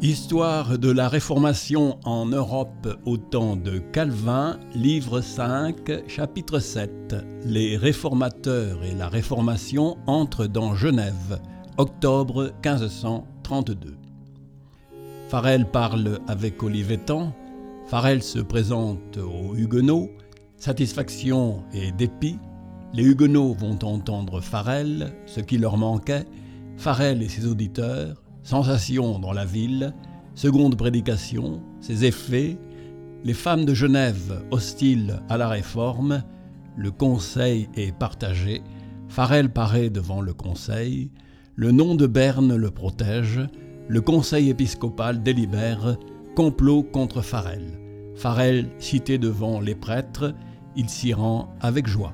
Histoire de la Réformation en Europe au temps de Calvin, livre 5, chapitre 7. Les réformateurs et la Réformation entrent dans Genève, octobre 1532. Farel parle avec Olivetan. Farel se présente aux Huguenots. Satisfaction et dépit. Les Huguenots vont entendre Farel, ce qui leur manquait. Farel et ses auditeurs. Sensation dans la ville, seconde prédication, ses effets, les femmes de Genève hostiles à la réforme, le conseil est partagé, Farel paraît devant le conseil, le nom de Berne le protège, le conseil épiscopal délibère, complot contre Farel. Farel cité devant les prêtres, il s'y rend avec joie.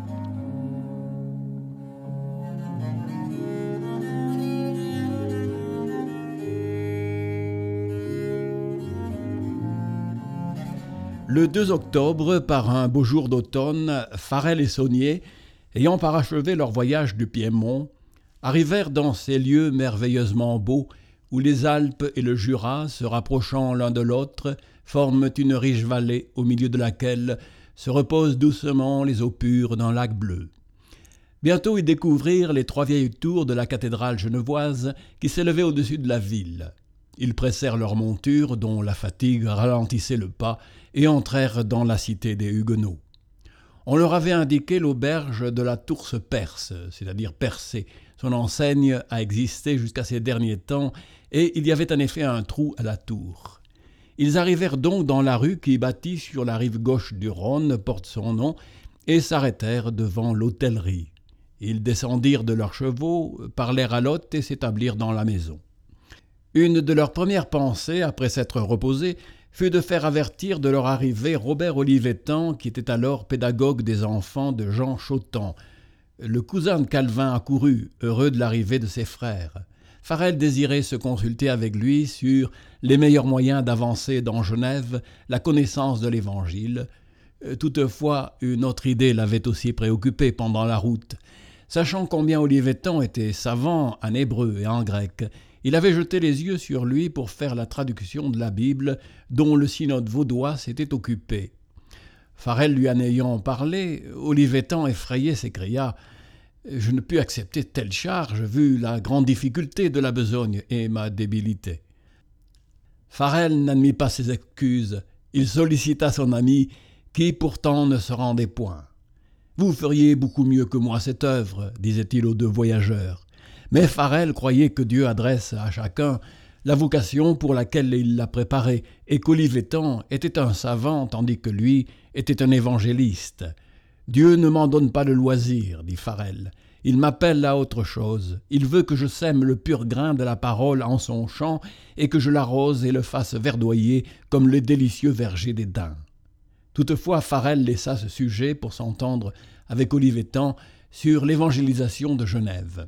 Le 2 octobre, par un beau jour d'automne, Farel et Saunier, ayant parachevé leur voyage du Piémont, arrivèrent dans ces lieux merveilleusement beaux où les Alpes et le Jura, se rapprochant l'un de l'autre, forment une riche vallée au milieu de laquelle se reposent doucement les eaux pures d'un lac bleu. Bientôt ils découvrirent les 3 vieilles tours de la cathédrale genevoise qui s'élevaient au-dessus de la ville. Ils pressèrent leurs montures, dont la fatigue ralentissait le pas, et entrèrent dans la cité des Huguenots. On leur avait indiqué l'auberge de la Tourse Perse, c'est-à-dire percée. Son enseigne a existé jusqu'à ces derniers temps, et il y avait en effet un trou à la tour. Ils arrivèrent donc dans la rue qui, bâtie sur la rive gauche du Rhône, porte son nom, et s'arrêtèrent devant l'hôtellerie. Ils descendirent de leurs chevaux, parlèrent à l'hôte et s'établirent dans la maison. Une de leurs premières pensées, après s'être reposés, fut de faire avertir de leur arrivée Robert Olivetan, qui était alors pédagogue des enfants de Jean Chautan. Le cousin de Calvin accourut, heureux de l'arrivée de ses frères. Farel désirait se consulter avec lui sur les meilleurs moyens d'avancer dans Genève la connaissance de l'Évangile. Toutefois, une autre idée l'avait aussi préoccupé pendant la route. Sachant combien Olivetan était savant en hébreu et en grec, il avait jeté les yeux sur lui pour faire la traduction de la Bible dont le synode vaudois s'était occupé. Farel lui en ayant parlé, Olivetan effrayé s'écria « Je ne puis accepter telle charge vu la grande difficulté de la besogne et ma débilité. » Farel n'admit pas ses excuses. Il sollicita son ami qui pourtant ne se rendait point. « Vous feriez beaucoup mieux que moi cette œuvre, disait-il aux 2 voyageurs. Mais Farel croyait que Dieu adresse à chacun la vocation pour laquelle il l'a préparé et qu'Olivetan était un savant tandis que lui était un évangéliste. « Dieu ne m'en donne pas le loisir, dit Farel. Il m'appelle à autre chose. Il veut que je sème le pur grain de la parole en son champ et que je l'arrose et le fasse verdoyer comme le délicieux verger des daims. » Toutefois, Farel laissa ce sujet pour s'entendre avec Olivetan sur l'évangélisation de Genève.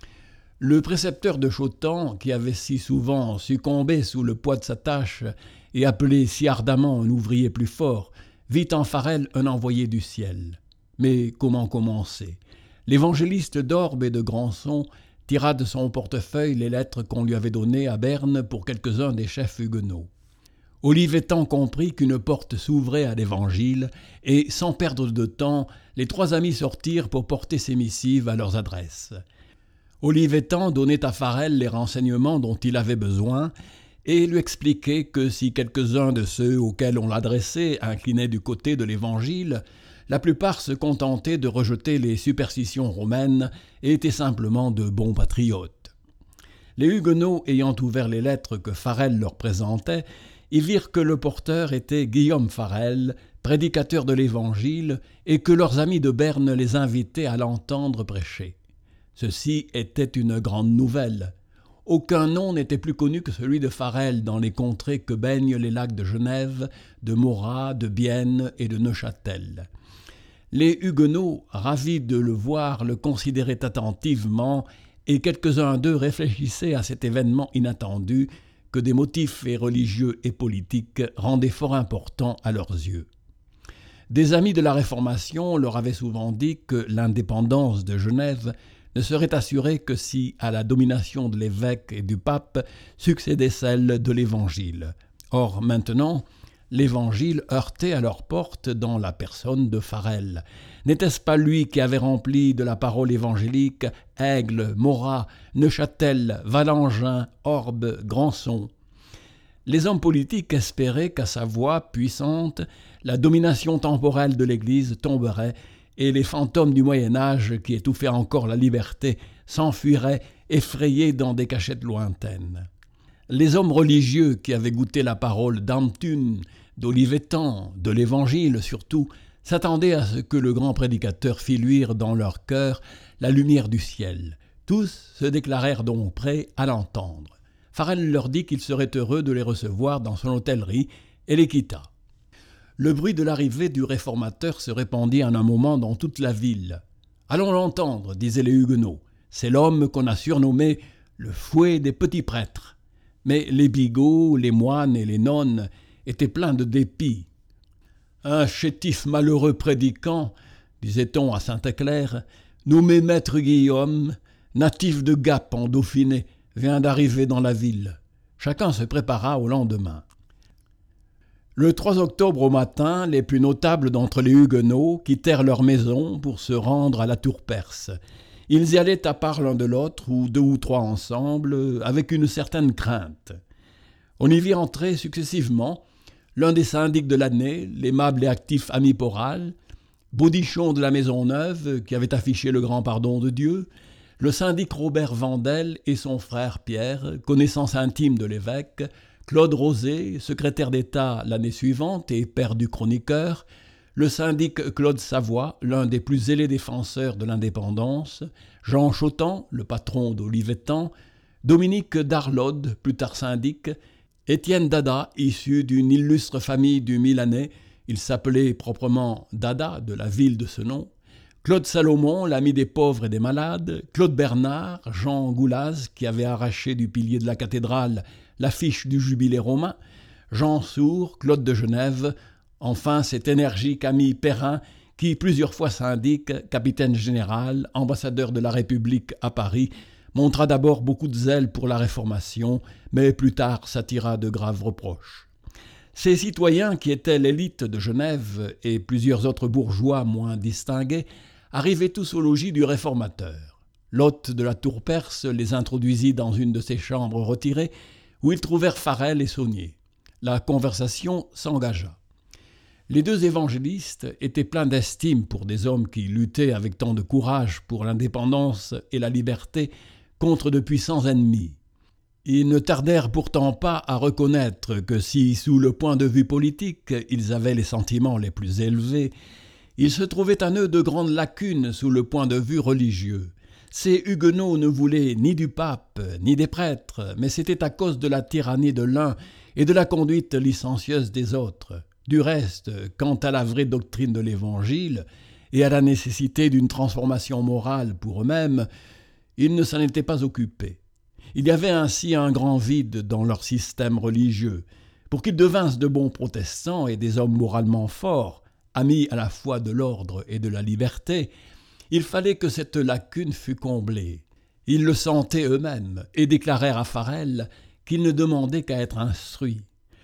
Le précepteur de Chautan, qui avait si souvent succombé sous le poids de sa tâche et appelé si ardemment un ouvrier plus fort, vit en Farel un envoyé du ciel. Mais comment commencer ? L'évangéliste d'Orbe et de Granson tira de son portefeuille les lettres qu'on lui avait données à Berne pour quelques-uns des chefs huguenots. Olivetan comprit qu'une porte s'ouvrait à l'Évangile, et sans perdre de temps, les 3 amis sortirent pour porter ces missives à leurs adresses. Olivetan donnait à Farel les renseignements dont il avait besoin et lui expliquait que si quelques-uns de ceux auxquels on l'adressait inclinaient du côté de l'Évangile, la plupart se contentaient de rejeter les superstitions romaines et étaient simplement de bons patriotes. Les Huguenots ayant ouvert les lettres que Farel leur présentait, ils virent que le porteur était Guillaume Farel, prédicateur de l'Évangile, et que leurs amis de Berne les invitaient à l'entendre prêcher. Ceci était une grande nouvelle. Aucun nom n'était plus connu que celui de Farel dans les contrées que baignent les lacs de Genève, de Morat, de Bienne et de Neuchâtel. Les Huguenots, ravis de le voir, le considéraient attentivement et quelques-uns d'eux réfléchissaient à cet événement inattendu que des motifs religieux et politiques rendaient fort important à leurs yeux. Des amis de la Réformation leur avaient souvent dit que l'indépendance de Genève ne serait assurée que si à la domination de l'évêque et du pape succédait celle de l'Évangile. Or maintenant, l'Évangile heurtait à leur porte dans la personne de Farel. N'était-ce pas lui qui avait rempli de la parole évangélique Aigle, Morat, Neuchâtel, Valangin, Orbe, Grandson? Les hommes politiques espéraient qu'à sa voix puissante, la domination temporelle de l'Église tomberait et les fantômes du Moyen-Âge qui étouffaient encore la liberté s'enfuiraient effrayés dans des cachettes lointaines. Les hommes religieux qui avaient goûté la parole d'Antune, d'Olivetan, de l'Évangile surtout, s'attendaient à ce que le grand prédicateur fît luire dans leur cœur la lumière du ciel. Tous se déclarèrent donc prêts à l'entendre. Farel leur dit qu'il serait heureux de les recevoir dans son hôtellerie et les quitta. Le bruit de l'arrivée du réformateur se répandit en un moment dans toute la ville. « Allons l'entendre, disaient les Huguenots. C'est l'homme qu'on a surnommé le fouet des petits prêtres. » Mais les bigots, les moines et les nonnes étaient pleins de dépit. « Un chétif malheureux prédicant, disait-on à Saint-Éclair, nommé maître Guillaume, natif de Gap en Dauphiné, vient d'arriver dans la ville. » Chacun se prépara au lendemain. Le 3 octobre au matin, les plus notables d'entre les Huguenots quittèrent leur maison pour se rendre à la tour perse. Ils y allaient à part l'un de l'autre, ou 2 ou 3 ensemble, avec une certaine crainte. On y vit entrer successivement l'un des syndics de l'année, l'aimable et actif Ami Poral, Baudichon de la Maisonneuve, qui avait affiché le grand pardon de Dieu, le syndic Robert Vandel et son frère Pierre, connaissance intime de l'évêque, Claude Rosé, secrétaire d'État l'année suivante et père du chroniqueur, le syndic Claude Savoie, l'un des plus zélés défenseurs de l'indépendance, Jean Chotan, le patron d'Olivetan, Dominique Darlode, plus tard syndic, Étienne Dada, issu d'une illustre famille du Milanais, il s'appelait proprement Dada, de la ville de ce nom, Claude Salomon, l'ami des pauvres et des malades, Claude Bernard, Jean Goulaz, qui avait arraché du pilier de la cathédrale l'affiche du jubilé romain, Jean Sour, Claude de Genève, enfin cet énergique ami Perrin, qui plusieurs fois syndic, capitaine général, ambassadeur de la République à Paris, montra d'abord beaucoup de zèle pour la Réformation, mais plus tard s'attira de graves reproches. Ces citoyens, qui étaient l'élite de Genève et plusieurs autres bourgeois moins distingués, arrivaient tous au logis du réformateur. L'hôte de la tour perse les introduisit dans une de ses chambres retirées, où ils trouvèrent Farel et Saunier. La conversation s'engagea. Les 2 évangélistes étaient pleins d'estime pour des hommes qui luttaient avec tant de courage pour l'indépendance et la liberté contre de puissants ennemis. Ils ne tardèrent pourtant pas à reconnaître que si, sous le point de vue politique, ils avaient les sentiments les plus élevés, il se trouvait en eux de grandes lacunes sous le point de vue religieux. Ces Huguenots ne voulaient ni du pape, ni des prêtres, mais c'était à cause de la tyrannie de l'un et de la conduite licencieuse des autres. Du reste, quant à la vraie doctrine de l'Évangile et à la nécessité d'une transformation morale pour eux-mêmes, ils ne s'en étaient pas occupés. Il y avait ainsi un grand vide dans leur système religieux. Pour qu'ils devinssent de bons protestants et des hommes moralement forts, amis à la fois de l'ordre et de la liberté, il fallait que cette lacune fût comblée. Ils le sentaient eux-mêmes et déclarèrent à Farel qu'ils ne demandaient qu'à être instruits.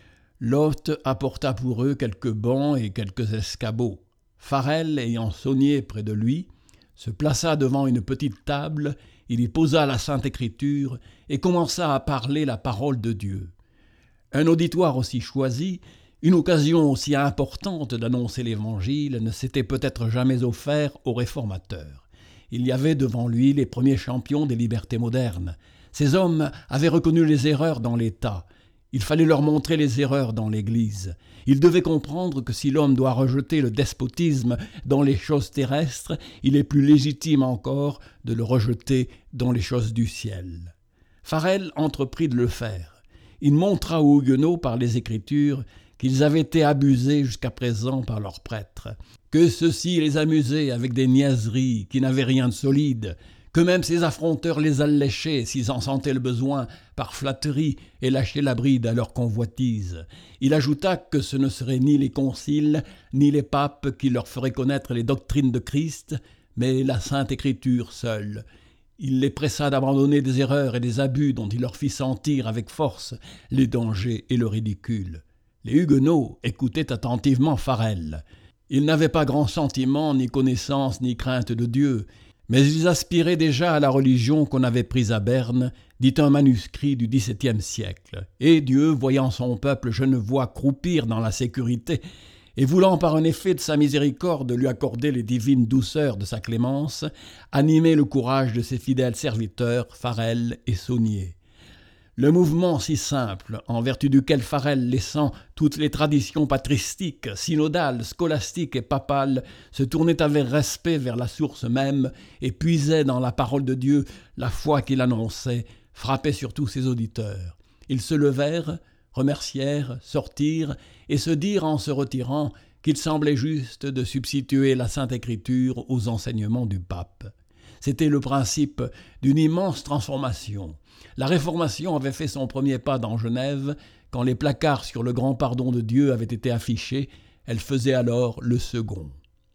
L'hôte apporta pour eux quelques bancs et quelques escabeaux. Farel, ayant Saunier près de lui, se plaça devant une petite table, il y posa la Sainte Écriture et commença à parler la parole de Dieu. Un auditoire aussi choisi, une occasion aussi importante d'annoncer l'Évangile ne s'était peut-être jamais offert aux réformateurs. Il y avait devant lui les premiers champions des libertés modernes. Ces hommes avaient reconnu les erreurs dans l'État. Il fallait leur montrer les erreurs dans l'Église. Ils devaient comprendre que si l'homme doit rejeter le despotisme dans les choses terrestres, il est plus légitime encore de le rejeter dans les choses du ciel. Farel entreprit de le faire. Il montra aux Huguenots par les Écritures qu'ils avaient été abusés jusqu'à présent par leurs prêtres, que ceux-ci les amusaient avec des niaiseries qui n'avaient rien de solide, que même ces affronteurs les alléchaient s'ils en sentaient le besoin par flatterie et lâchaient la bride à leur convoitise. Il ajouta que ce ne seraient ni les conciles ni les papes qui leur feraient connaître les doctrines de Christ, mais la Sainte Écriture seule. Il les pressa d'abandonner des erreurs et des abus dont il leur fit sentir avec force les dangers et le ridicule. Les Huguenots écoutaient attentivement Farel. Ils n'avaient pas grand sentiment, ni connaissance, ni crainte de Dieu, mais ils aspiraient déjà à la religion qu'on avait prise à Berne, dit un manuscrit du XVIIe siècle. Et Dieu, voyant son peuple genevois croupir dans la sécurité, et voulant par un effet de sa miséricorde lui accorder les divines douceurs de sa clémence, animer le courage de ses fidèles serviteurs, Farel et Saunier. Le mouvement si simple, en vertu duquel Farel, laissant toutes les traditions patristiques, synodales, scolastiques et papales, se tournait avec respect vers la source même et puisait dans la parole de Dieu la foi qu'il annonçait, frappait surtout ses auditeurs. Ils se levèrent, remercièrent, sortirent et se dirent en se retirant qu'il semblait juste de substituer la Sainte Écriture aux enseignements du pape. C'était le principe d'une immense transformation. La Réformation avait fait son premier pas dans Genève. Quand les placards sur le grand pardon de Dieu avaient été affichés, elle faisait alors le second.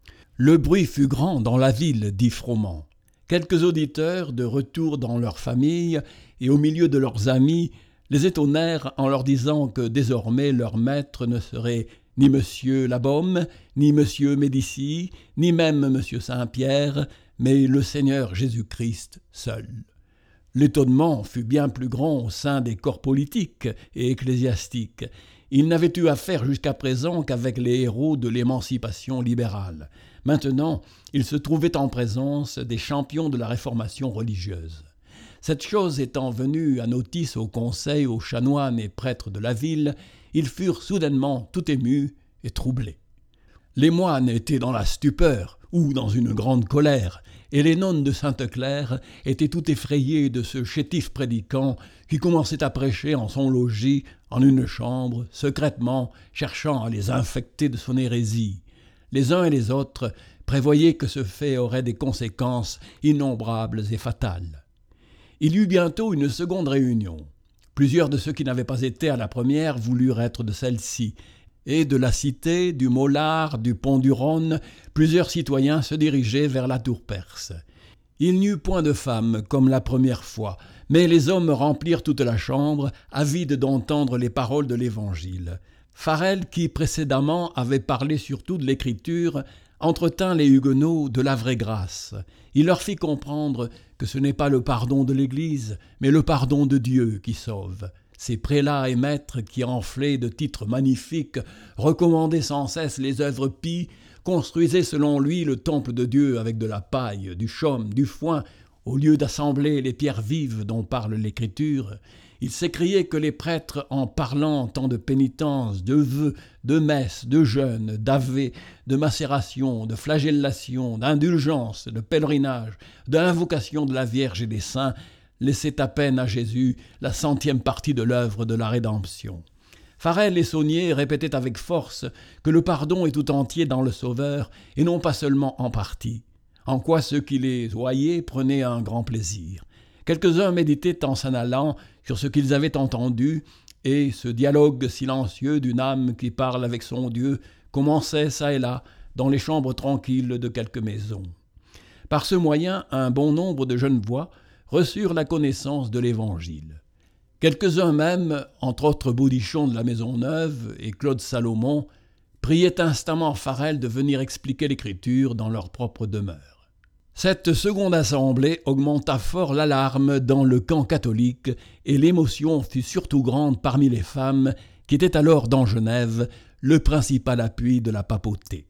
Le bruit fut grand dans la ville, dit Froment. Quelques auditeurs, de retour dans leur famille et au milieu de leurs amis, les étonnèrent en leur disant que désormais leur maître ne serait ni Monsieur Labaume, ni Monsieur Médicis, ni même Monsieur Saint-Pierre, mais le Seigneur Jésus-Christ seul. L'étonnement fut bien plus grand au sein des corps politiques et ecclésiastiques. Ils n'avaient eu affaire jusqu'à présent qu'avec les héros de l'émancipation libérale. Maintenant, ils se trouvaient en présence des champions de la réformation religieuse. Cette chose étant venue à notice au conseil, aux chanoines et prêtres de la ville, ils furent soudainement tout émus et troublés. Les moines étaient dans la stupeur ou dans une grande colère, et les nonnes de Sainte-Claire étaient tout effrayées de ce chétif prédicant qui commençait à prêcher en son logis, en une chambre, secrètement, cherchant à les infecter de son hérésie. Les uns et les autres prévoyaient que ce fait aurait des conséquences innombrables et fatales. Il y eut bientôt une seconde réunion. Plusieurs de ceux qui n'avaient pas été à la première voulurent être de celle-ci, et de la cité, du Mollard, du pont du Rhône, plusieurs citoyens se dirigeaient vers la tour perse. Il n'y eut point de femmes comme la première fois, mais les hommes remplirent toute la chambre, avides d'entendre les paroles de l'Évangile. Farel, qui précédemment avait parlé surtout de l'Écriture, entretint les Huguenots de la vraie grâce. Il leur fit comprendre que ce n'est pas le pardon de l'Église, mais le pardon de Dieu qui sauve. Ces prélats et maîtres qui, enflés de titres magnifiques, recommandaient sans cesse les œuvres pies, construisaient selon lui le temple de Dieu avec de la paille, du chaume, du foin, au lieu d'assembler les pierres vives dont parle l'Écriture. Il s'écriait que les prêtres, en parlant tant de pénitence, de vœux, de messes, de jeûnes, d'avés, de macération, de flagellation, d'indulgence, de pèlerinage, d'invocation de la Vierge et des saints, laissait à peine à Jésus la 100e partie de l'œuvre de la rédemption. Farel et Saunier répétaient avec force que le pardon est tout entier dans le Sauveur et non pas seulement en partie, en quoi ceux qui les oyaient prenaient un grand plaisir. Quelques-uns méditaient en s'en allant sur ce qu'ils avaient entendu, et ce dialogue silencieux d'une âme qui parle avec son Dieu commençait çà et là dans les chambres tranquilles de quelques maisons. Par ce moyen, un bon nombre de jeunes voix reçurent la connaissance de l'Évangile. Quelques-uns même, entre autres Baudichon de la Maisonneuve et Claude Salomon, priaient instamment Farel de venir expliquer l'Écriture dans leur propre demeure. Cette seconde assemblée augmenta fort l'alarme dans le camp catholique et l'émotion fut surtout grande parmi les femmes qui étaient alors dans Genève, le principal appui de la papauté.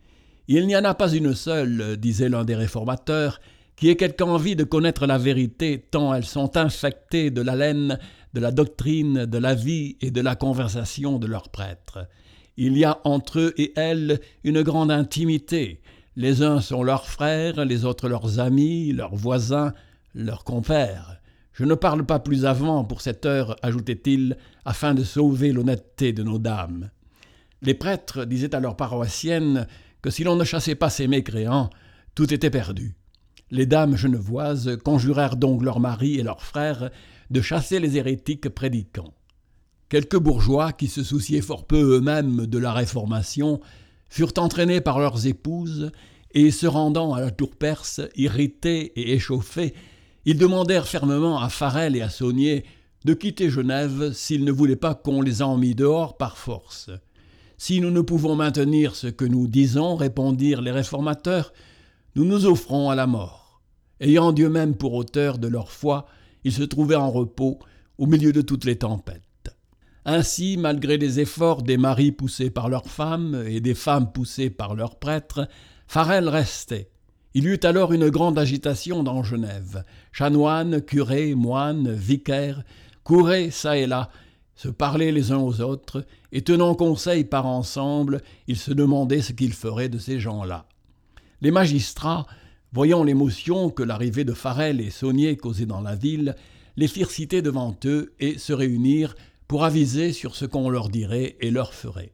« Il n'y en a pas une seule, disait l'un des réformateurs, qui ait quelque envie de connaître la vérité, tant elles sont infectées de l'haleine, de la doctrine, de la vie et de la conversation de leurs prêtres. Il y a entre eux et elles une grande intimité. Les uns sont leurs frères, les autres leurs amis, leurs voisins, leurs compères. Je ne parle pas plus avant pour cette heure, ajoutait-il, afin de sauver l'honnêteté de nos dames. Les prêtres disaient à leurs paroissiennes que si l'on ne chassait pas ces mécréants, tout était perdu. Les dames genevoises conjurèrent donc leurs maris et leurs frères de chasser les hérétiques prédicants. Quelques bourgeois, qui se souciaient fort peu eux-mêmes de la Réformation, furent entraînés par leurs épouses et, se rendant à la tour perse, irrités et échauffés, Ils demandèrent fermement à Farel et à Saunier de quitter Genève s'ils ne voulaient pas qu'on les en mît dehors par force. « Si nous ne pouvons maintenir ce que nous disons, répondirent les réformateurs, nous nous offrons à la mort. » Ayant Dieu même pour auteur de leur foi, ils se trouvaient en repos au milieu de toutes les tempêtes. Ainsi, malgré les efforts des maris poussés par leurs femmes et des femmes poussées par leurs prêtres, Farel restait. Il y eut alors une grande agitation dans Genève. Chanoines, curés, moines, vicaires couraient çà et là, se parlaient les uns aux autres, et tenant conseil par ensemble, ils se demandaient ce qu'ils feraient de ces gens-là. Les magistrats, voyant l'émotion que l'arrivée de Farel et Saunier causait dans la ville, les firent citer devant eux et se réunirent pour aviser sur ce qu'on leur dirait et leur ferait.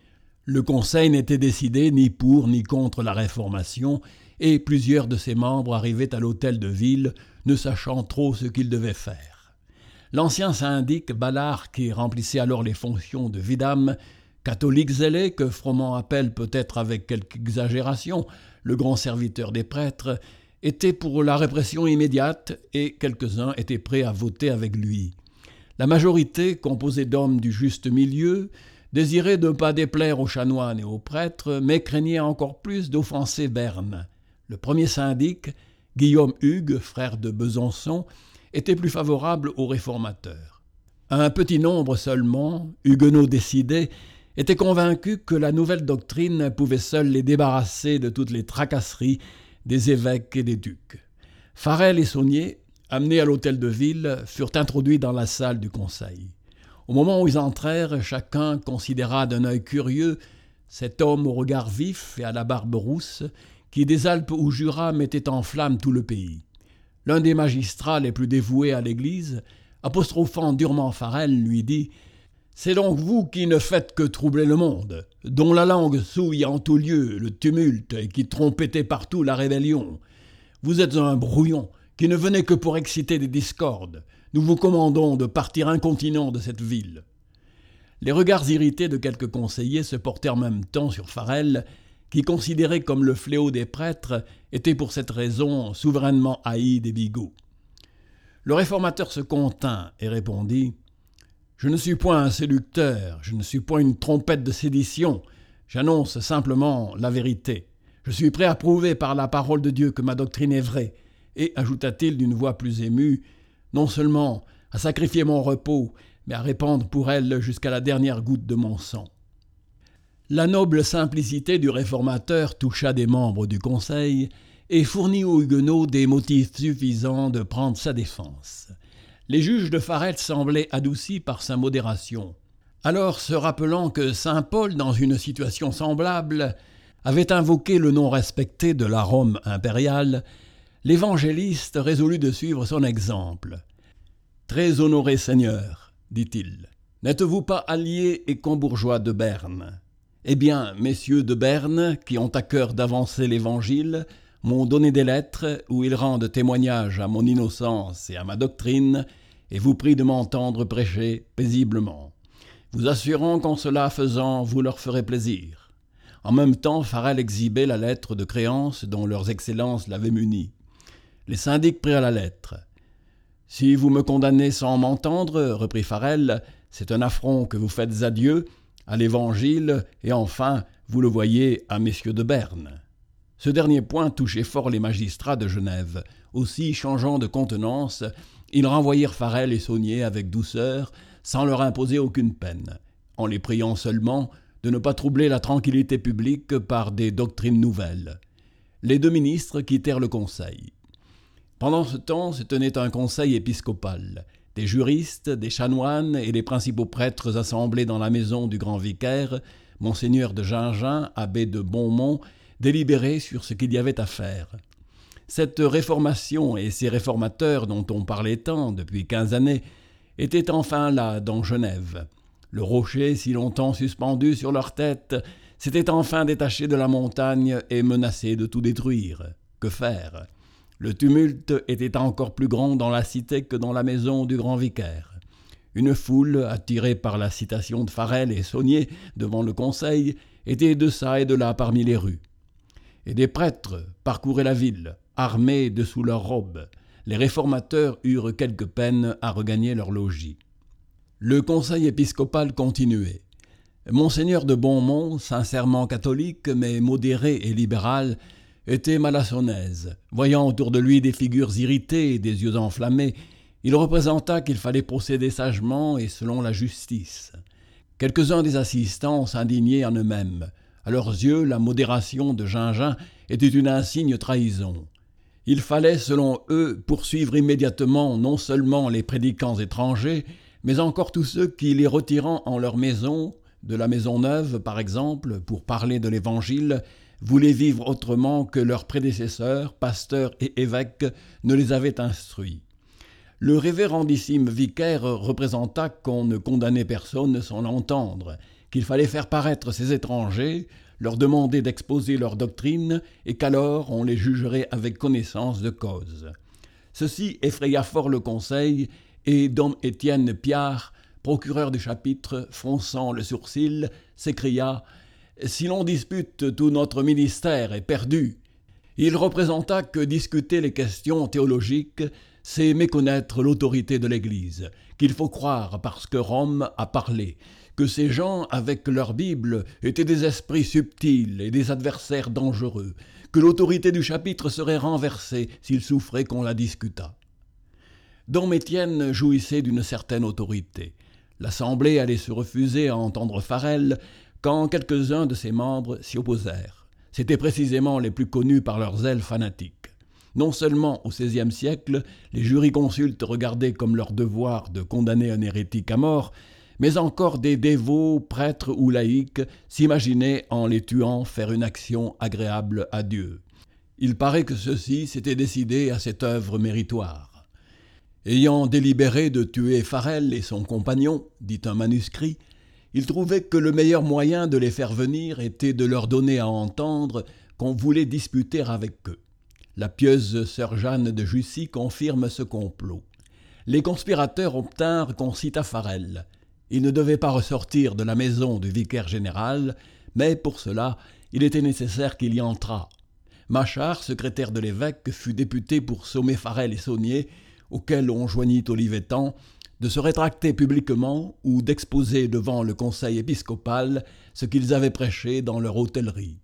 Le conseil n'était décidé ni pour ni contre la Réformation, et plusieurs de ses membres arrivaient à l'hôtel de ville, ne sachant trop ce qu'ils devaient faire. L'ancien syndic Ballard, qui remplissait alors les fonctions de vidame, catholique zélé, que Froment appelle peut-être avec quelque exagération le grand serviteur des prêtres, était pour la répression immédiate et quelques-uns étaient prêts à voter avec lui. La majorité, composée d'hommes du juste milieu, désirait de ne pas déplaire aux chanoines et aux prêtres, mais craignait encore plus d'offenser Berne. Le premier syndic, Guillaume Hugues, frère de Besançon, était plus favorable aux réformateurs. Un petit nombre seulement, huguenots décidés, étaient convaincus que la nouvelle doctrine pouvait seule les débarrasser de toutes les tracasseries des évêques et des ducs. Farel et Saunier, amenés à l'hôtel de ville, furent introduits dans la salle du conseil. Au moment où ils entrèrent, chacun considéra d'un œil curieux cet homme au regard vif et à la barbe rousse qui, des Alpes au Jura, mettait en flamme tout le pays. L'un des magistrats les plus dévoués à l'Église, apostrophant durement Farel, lui dit « C'est donc vous qui ne faites que troubler le monde, dont la langue souille en tout lieu le tumulte et qui trompetez partout la rébellion. Vous êtes un brouillon qui ne venez que pour exciter des discordes. Nous vous commandons de partir incontinent de cette ville. » Les regards irrités de quelques conseillers se portèrent en même temps sur Farel, qui, considéré comme le fléau des prêtres, était pour cette raison souverainement haï des bigots. Le réformateur se contint et répondit « Je ne suis point un séducteur, je ne suis point une trompette de sédition, j'annonce simplement la vérité. Je suis prêt à prouver par la parole de Dieu que ma doctrine est vraie, et, ajouta-t-il d'une voix plus émue, non seulement à sacrifier mon repos, mais à répandre pour elle jusqu'à la dernière goutte de mon sang. » La noble simplicité du réformateur toucha des membres du conseil et fournit aux huguenots des motifs suffisants de prendre sa défense. Les juges de Farel semblaient adoucis par sa modération. Alors, se rappelant que saint Paul, dans une situation semblable, avait invoqué le nom respecté de la Rome impériale, l'évangéliste résolut de suivre son exemple. « Très honoré Seigneur, dit-il, n'êtes-vous pas alliés et combourgeois de Berne ? Eh bien, messieurs de Berne, qui ont à cœur d'avancer l'Évangile, m'ont donné des lettres où ils rendent témoignage à mon innocence et à ma doctrine, et vous prient de m'entendre prêcher paisiblement, vous assurant qu'en cela faisant, vous leur ferez plaisir. » En même temps, Farel exhibait la lettre de créance dont leurs excellences l'avaient muni. Les syndics prirent la lettre. « Si vous me condamnez sans m'entendre, reprit Farel, c'est un affront que vous faites à Dieu, à l'Évangile, et enfin, vous le voyez, à messieurs de Berne. » Ce dernier point touchait fort les magistrats de Genève. Aussi, changeant de contenance, ils renvoyèrent Farel et Saunier avec douceur, sans leur imposer aucune peine, en les priant seulement de ne pas troubler la tranquillité publique par des doctrines nouvelles. Les deux ministres quittèrent le conseil. Pendant ce temps se tenait un conseil épiscopal. Des juristes, des chanoines et les principaux prêtres assemblés dans la maison du grand vicaire, monseigneur de Gingin, abbé de Beaumont, délibéraient sur ce qu'il y avait à faire. Cette réformation et ces réformateurs dont on parlait tant depuis 15 années étaient enfin là dans Genève. Le rocher, si longtemps suspendu sur leur tête, s'était enfin détaché de la montagne et menacé de tout détruire. Que faire ? Le tumulte était encore plus grand dans la cité que dans la maison du grand vicaire. Une foule, attirée par la citation de Farel et Saunier devant le conseil, était de çà et de là parmi les rues. Et des prêtres parcouraient la ville, armés de sous leurs robes. les réformateurs eurent quelque peine à regagner leur logis. Le conseil épiscopal continuait. Monseigneur de Bonmont, sincèrement catholique, mais modéré et libéral, était mal à son aise. Voyant autour de lui des figures irritées et des yeux enflammés, il représenta qu'il fallait procéder sagement et selon la justice. Quelques-uns des assistants s'indignaient en eux-mêmes. À leurs yeux, la modération de Gingin était une insigne trahison. Il fallait, selon eux, poursuivre immédiatement non seulement les prédicants étrangers, mais encore tous ceux qui, les retirant en leur maison, de la maison neuve par exemple, pour parler de l'Évangile, voulaient vivre autrement que leurs prédécesseurs, pasteurs et évêques, ne les avaient instruits. Le révérendissime vicaire représenta qu'on ne condamnait personne sans l'entendre, qu'il fallait faire paraître ces étrangers, leur demander d'exposer leur doctrine et qu'alors on les jugerait avec connaissance de cause. Ceci effraya fort le conseil et dom Étienne Piard, procureur du chapitre, fronçant le sourcil, s'écria « Si l'on dispute, tout notre ministère est perdu ». Il représenta que discuter les questions théologiques, c'est méconnaître l'autorité de l'Église, qu'il faut croire parce que Rome a parlé, que ces gens, avec leur Bible, étaient des esprits subtils et des adversaires dangereux, que l'autorité du chapitre serait renversée s'il souffrait qu'on la discutât. Dom Étienne jouissait d'une certaine autorité. L'Assemblée allait se refuser à entendre Farel quand quelques-uns de ses membres s'y opposèrent. C'étaient précisément les plus connus par leur zèle fanatique. Non seulement au XVIe siècle, les jurisconsultes regardaient comme leur devoir de condamner un hérétique à mort, mais encore des dévots, prêtres ou laïcs, s'imaginaient en les tuant faire une action agréable à Dieu. Il paraît que ceux-ci s'étaient décidés à cette œuvre méritoire. Ayant délibéré de tuer Farel et son compagnon, dit un manuscrit, il trouvait que le meilleur moyen de les faire venir était de leur donner à entendre qu'on voulait disputer avec eux. La pieuse sœur Jeanne de Jussy confirme ce complot. Les conspirateurs obtinrent qu'on citât Farel. Il ne devait pas ressortir de la maison du vicaire général, mais pour cela, il était nécessaire qu'il y entrât. Machard, secrétaire de l'évêque, fut député pour sommer Farel et Saunier, auquel on joignit Olivetan, de se rétracter publiquement ou d'exposer devant le conseil épiscopal ce qu'ils avaient prêché dans leur hôtellerie.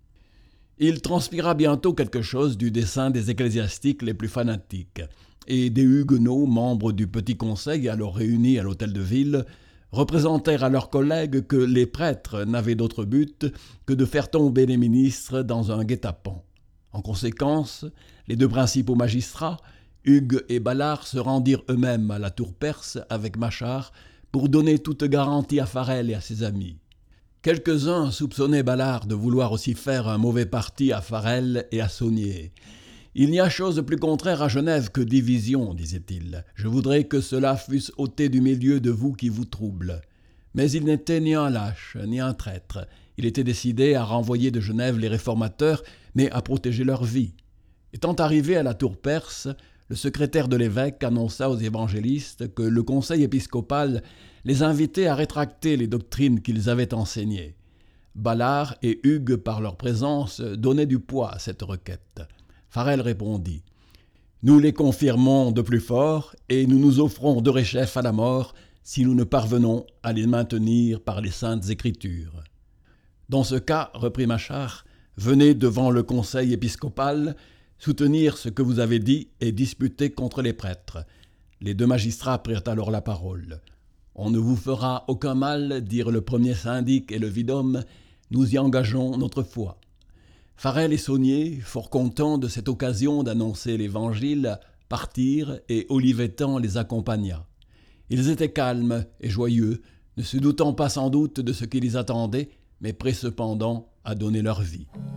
Il transpira bientôt quelque chose du dessein des ecclésiastiques les plus fanatiques, et des huguenots, membres du petit conseil alors réunis à l'hôtel de ville, représentèrent à leurs collègues que les prêtres n'avaient d'autre but que de faire tomber les ministres dans un guet-apens. En conséquence, les deux principaux magistrats, Hugues et Ballard, se rendirent eux-mêmes à la tour perse avec Machard pour donner toute garantie à Farel et à ses amis. Quelques-uns soupçonnaient Ballard de vouloir aussi faire un mauvais parti à Farel et à Saunier. « Il n'y a chose plus contraire à Genève que division, disait-il. Je voudrais que cela fût ôté du milieu de vous qui vous trouble. » Mais il n'était ni un lâche, ni un traître. Il était décidé à renvoyer de Genève les réformateurs, mais à protéger leur vie. Étant arrivé à la tour perse, le secrétaire de l'évêque annonça aux évangélistes que le conseil épiscopal les invitait à rétracter les doctrines qu'ils avaient enseignées. Ballard et Hugues, par leur présence, donnaient du poids à cette requête. Farel répondit « Nous les confirmons de plus fort et nous nous offrons derechef à la mort si nous ne parvenons à les maintenir par les saintes écritures. » Dans ce cas, reprit Machard, venez devant le conseil épiscopal soutenir ce que vous avez dit et disputer contre les prêtres. Les deux magistrats prirent alors la parole. « On ne vous fera aucun mal, dirent le premier syndic et le vidome, nous y engageons notre foi. » Farel et Saunier, fort contents de cette occasion d'annoncer l'Évangile, partirent et Olivetan les accompagna. Ils étaient calmes et joyeux, ne se doutant pas sans doute de ce qui les attendait, mais prêts cependant à donner leur vie.